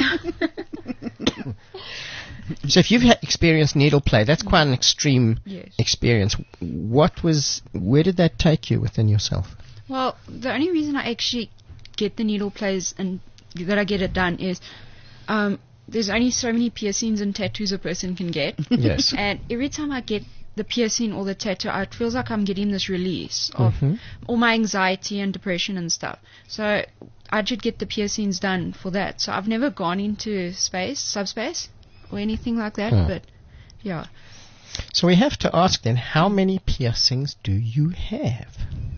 that? So if you've ha- experienced needle play, that's quite an extreme Yes. experience. What was, where did that take you within yourself? Well, the only reason I actually get the needle plays and that I get it done is um, there's only so many piercings and tattoos a person can get. Yes. And every time I get the piercing or the tattoo, it feels like I'm getting this release of Mhm. all my anxiety and depression and stuff. So I should get the piercings done for that. So I've never gone into space, subspace, or anything like that. Hmm. But yeah, So we have to ask then, how many piercings do you have?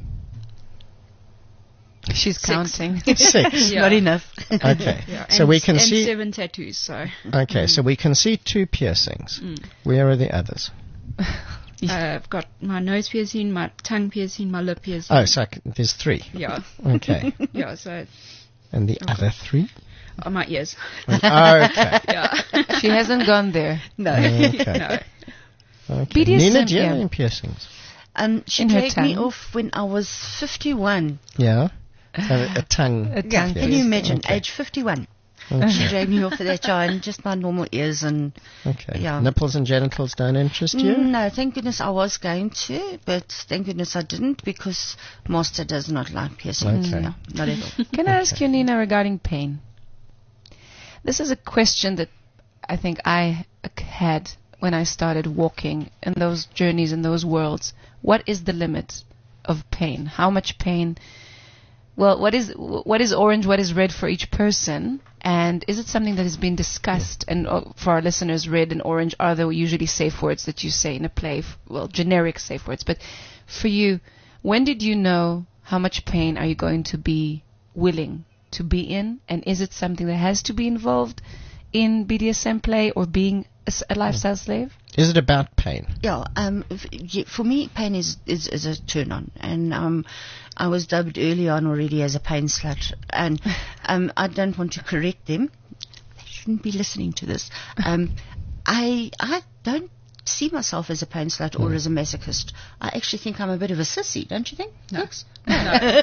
She's Six. counting. Six. Yeah. Not enough. yeah. Okay. So and, we can and see. seven tattoos. So Okay, so we can see two piercings. Mm. Where are the others? uh, I've got my nose piercing, my tongue piercing, my lip piercing. Oh, so I c- there's three. Yeah, Okay. yeah. So And the other three? oh, my ears. Oh, okay. Yeah. She hasn't gone there. No. Okay. No. Okay. B D S M, Nina, do you have yeah. any piercings? Um, she In her dragged me tongue. off when I was fifty-one. Yeah. So a, a tongue. A Yeah, tongue can you piercing. imagine? Okay. Age fifty-one. She Okay. dragged me off for that job, and just my normal ears and Okay. Yeah. Nipples and genitals don't interest you? Mm, no, thank goodness I was going to, but thank goodness I didn't, because Master does not like piercings. Okay. Yeah, not at all. Can I ask you, Nina, regarding pain? This is a question that I think I had when I started walking in those journeys, in those worlds. What is the limit of pain? How much pain? Well, what is what is orange? What is red for each person? And is it something that has been discussed? And uh, for our listeners, red and orange are the usually safe words that you say in a play. F- well, generic safe words. But for you, when did you know how much pain are you going to be willing to be in? And is it something that has to be involved in B D S M play or being a, s- a lifestyle slave? Is it about pain? Yeah, um, f- yeah, for me, pain is, is, is a turn on. And um, I was dubbed early on already as a pain slut. And um, I don't want to correct them. They shouldn't be listening to this. Um, I I don't see myself as a pain slut or Mm. as a masochist. I actually think I'm a bit of a sissy, don't you think? No. Yes? No.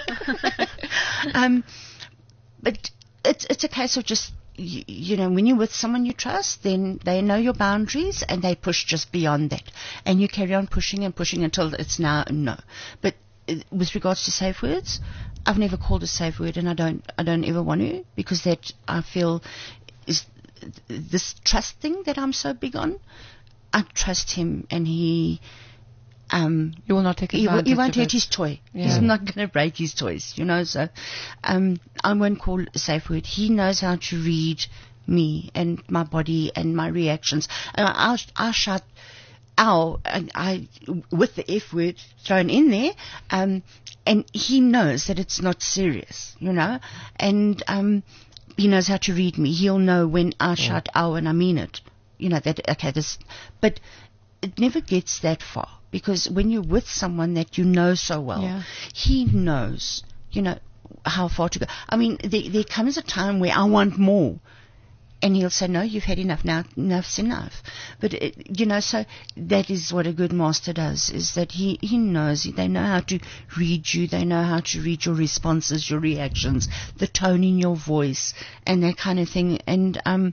um, but it's it's a case of just, you, you know, when you're with someone you trust, then they know your boundaries and they push just beyond that. And you carry on pushing and pushing until it's now no. But uh, with regards to safe words, I've never called a safe word, and I don't I don't ever want to, because that, I feel, is this trust thing that I'm so big on. I trust him, and he um You will not take he, advantage he won't of hurt it. his toy. Yeah. He's not going to break his toys, you know. So um I won't call a safe word. He knows how to read me and my body and my reactions. And I I shout ow, and I with the F word thrown in there, um and he knows that it's not serious, you know. And um he knows how to read me. He'll know when I shout ow and I mean it. You know, that, okay, this, but it never gets that far, because when you're with someone that you know so well, Yeah. he knows, you know, how far to go. I mean, there, there comes a time where I want more. And he'll say, no, you've had enough now, enough's enough. But, it, you know, so that is what a good master does, is that he, he knows, they know how to read you, they know how to read your responses, your reactions, the tone in your voice, and that kind of thing. And, um,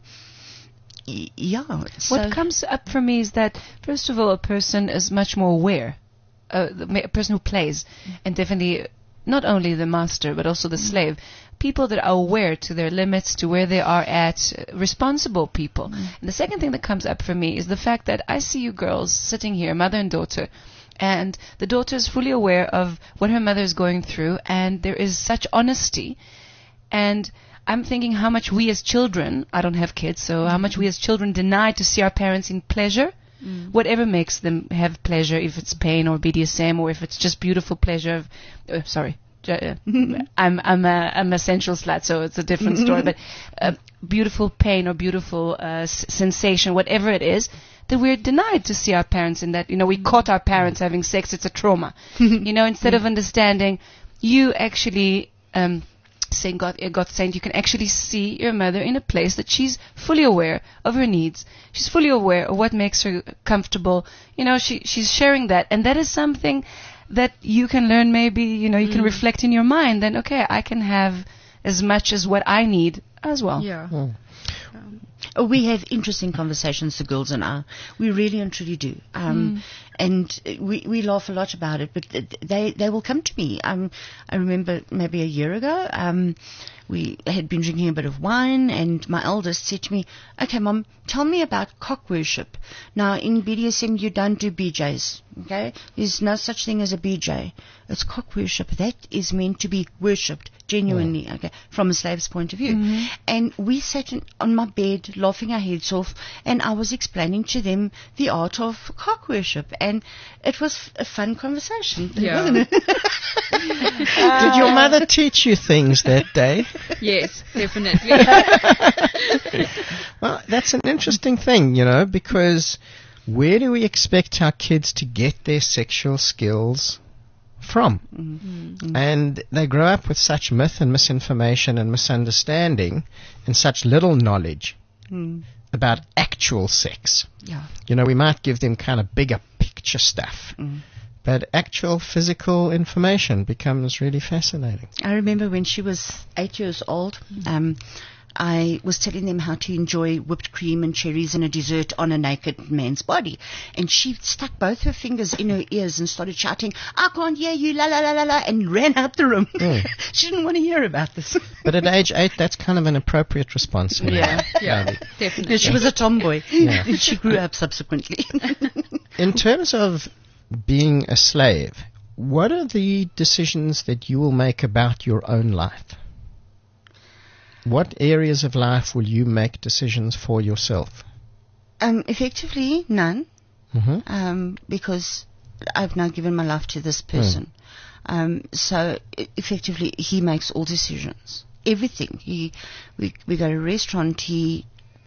y- yeah. So What comes up for me is that, first of all, a person is much more aware. Uh, the ma- a person who plays, and definitely not only the master, but also the slave. People that are aware to their limits, to where they are at, uh, responsible people. And the second thing that comes up for me is the fact that I see you girls sitting here, mother and daughter, and the daughter is fully aware of what her mother is going through, and there is such honesty. And I'm thinking how much we as children, I don't have kids, so how much we as children deny to see our parents in pleasure, Mm. whatever makes them have pleasure, if it's pain or B D S M, or if it's just beautiful pleasure of, uh, sorry, j- uh, I'm, I'm a, I'm a sensual slut, so it's a different story, but uh, beautiful pain or beautiful uh, s- sensation, whatever it is, that we're denied to see our parents in that. You know, we caught our parents having sex, it's a trauma. You know, instead of understanding, you actually, um, saying God, uh, God saying you can actually see your mother in a place that she's fully aware of her needs. She's fully aware of what makes her comfortable. You know, she she's sharing that, and that is something that you can learn. Maybe, you know, you can reflect in your mind. Then, okay, I can have as much as what I need as well. Yeah. Mm. Oh, we have interesting conversations, the girls and I. We really and truly do. Um, And uh, we, we laugh a lot about it, but th- they, they will come to me. Um, I remember maybe a year ago, um, we had been drinking a bit of wine, and my eldest said to me, okay, Mom, tell me about cock worship. Now, in B D S M, you don't do B Js, okay? There's no such thing as a B J. It's cock worship. That is meant to be worshipped genuinely, okay, from a slave's point of view. And we sat in, on my bed laughing our heads off, and I was explaining to them the art of cock worship, and it was f- a fun conversation, Yeah. wasn't it? Did your mother teach you things that day? Yes, definitely. Well, that's an interesting thing, you know, because where do we expect our kids to get their sexual skills from? Mm-hmm. And they grow up with such myth and misinformation and misunderstanding and such little knowledge Mm. about actual sex. Yeah. You know, we might give them kind of bigger picture stuff, Mm. but actual physical information becomes really fascinating. I remember when she was eight years old, um, I was telling them how to enjoy whipped cream and cherries and a dessert on a naked man's body. And she stuck both her fingers in her ears and started shouting, I can't hear you, la la la la la, and ran out the room. Mm. She didn't want to hear about this. But at age eight, that's kind of an appropriate response. you know. Yeah, yeah, Maybe. definitely. Yeah, she was a tomboy. Yeah. And she grew up subsequently. In terms of being a slave, what are the decisions that you will make about your own life? What areas of life will you make decisions for yourself? Um, effectively, none. Mm-hmm. um, because I've now given my life to this person. Um, so e- effectively, he makes all decisions, everything. He, we we go to a restaurant. He,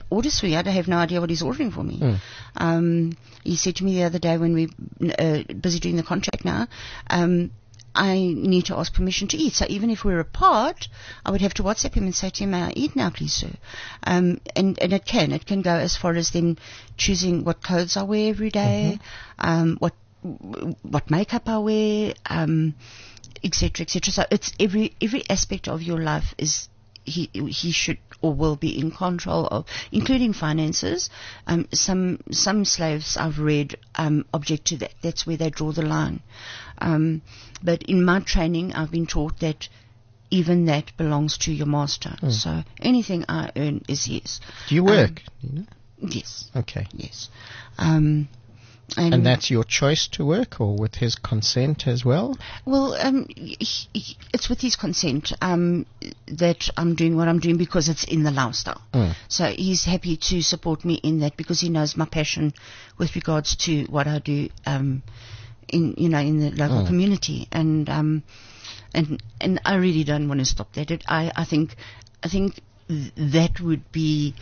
orders for me. I have no idea what he's ordering for me. Mm. Um, he said to me the other day when we uh, busy doing the contract now, um, I need to ask permission to eat. So even if we're apart, I would have to WhatsApp him and say to him, may I eat now, please, sir? Um, and, and it can. It can go as far as them choosing what clothes I wear every day, mm-hmm. um, what what makeup I wear, um, et cetera, et cetera. So it's every every aspect of your life is he he should or will be in control of, including finances. Um, some some slaves I've read um, object to that. That's where they draw the line. Um, but in my training, I've been taught that even that belongs to your master. Mm. So anything I earn is his. Do you work? Um, you know? Yes. Okay. Yes. Um, and, and that's your choice to work, or with his consent as well? Well, um, he, he, it's with his consent um, that I'm doing what I'm doing because it's in the lifestyle. Mm. So he's happy to support me in that because he knows my passion with regards to what I do. Um, in you know in the local mm. community, and um and and I really don't want to stop that. It, I I think I think th- that would be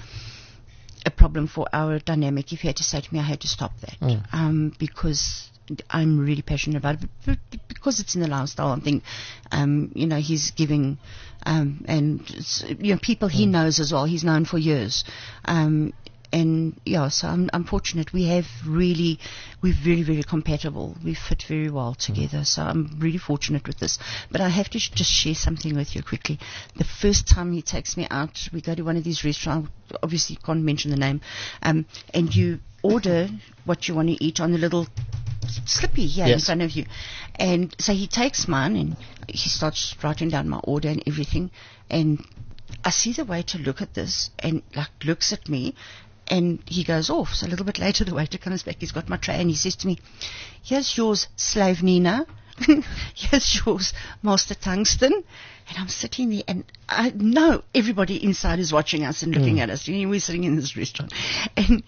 a problem for our dynamic if he had to say to me I had to stop that, mm. um because I'm really passionate about it, but because it's in the lifestyle. I think um you know he's giving um and it's, you know people he mm. knows as well. He's known for years. Um And yeah, so I'm, I'm fortunate. We have really, we're very, very compatible. We fit very well together. So I'm really fortunate with this. But I have to sh- just share something with you quickly. The first time he takes me out, we go to one of these restaurants. Obviously, can't mention the name. Um, and you order what you want to eat on the little slippy here yes. in front of you. And so he takes mine and he starts writing down my order and everything. And I see the waiter look at this and like looks at me. And he goes off. So a little bit later, the waiter comes back. He's got my tray, and he says to me, "Here's yours, Slave Nina. Here's yours, Master Tungsten." And I'm sitting there, and I know everybody inside is watching us and looking mm. at us. You know, we're sitting in this restaurant, and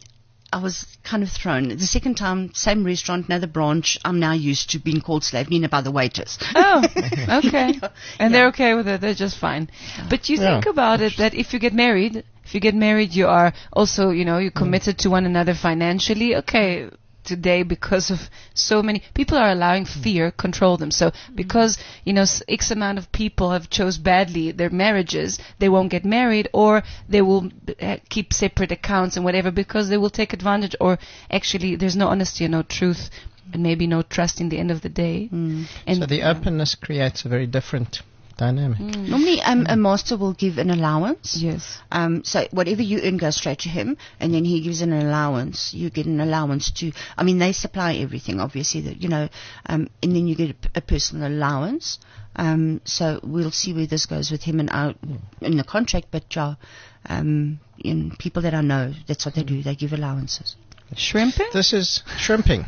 I was kind of thrown. The second time, same restaurant, another branch. I'm now used to being called Slave Nina by the waiters. Oh, okay. yeah. And yeah. they're okay with it. They're just fine. But you yeah. think about it that if you get married, if you get married, you are also, you know, you're committed mm. to one another financially. Okay. Today, because of so many people are allowing fear control them. So because, you know, X amount of people have chose badly their marriages, they won't get married, or they will uh, keep separate accounts and whatever because they will take advantage, or actually there's no honesty and no truth and maybe no trust in the end of the day. Mm. And so the openness creates a very different dynamic. Mm. Normally, um, a master will give an allowance. Yes. Um, so whatever you earn goes straight to him, and then he gives an allowance. You get an allowance to. I mean, they supply everything, obviously. That you know, um, and then you get a, a personal allowance. Um, so we'll see where this goes with him and I in the contract. But yeah, um, in people that I know, that's what they do. They give allowances. Shrimping? This is shrimping.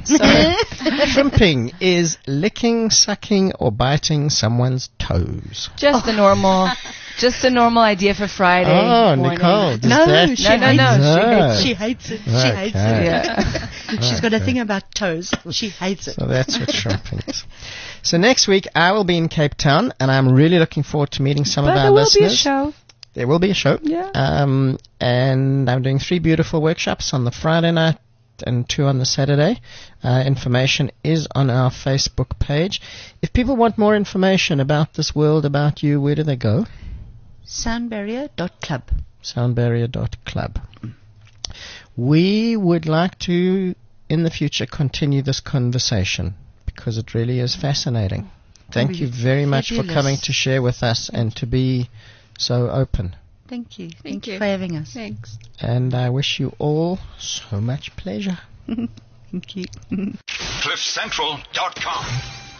Shrimping is licking, sucking, or biting someone's toes. Just oh. a normal, just a normal idea for Friday. Oh, morning. Nicole, no, that she no, no, no, no. She hates it. She hates it. Okay. She hates it. Yeah. She's okay. got a thing about toes. She hates it. So that's what shrimping is. So next week I will be in Cape Town, and I'm really looking forward to meeting some but of our there will listeners. Be a show. There will be a show. Yeah. Um, and I'm doing three beautiful workshops on the Friday night and two on the Saturday. Uh, information is on our Facebook page. If people want more information about this world, about you, where do they go? soundbarrier dot club. soundbarrier dot club. We would like to, in the future, continue this conversation because it really is fascinating. Thank oh, you very much fabulous. for coming to share with us and to be so open. Thank you. Thank, Thank you you for having us. Thanks. And I wish you all so much pleasure. Thank you. cliff central dot com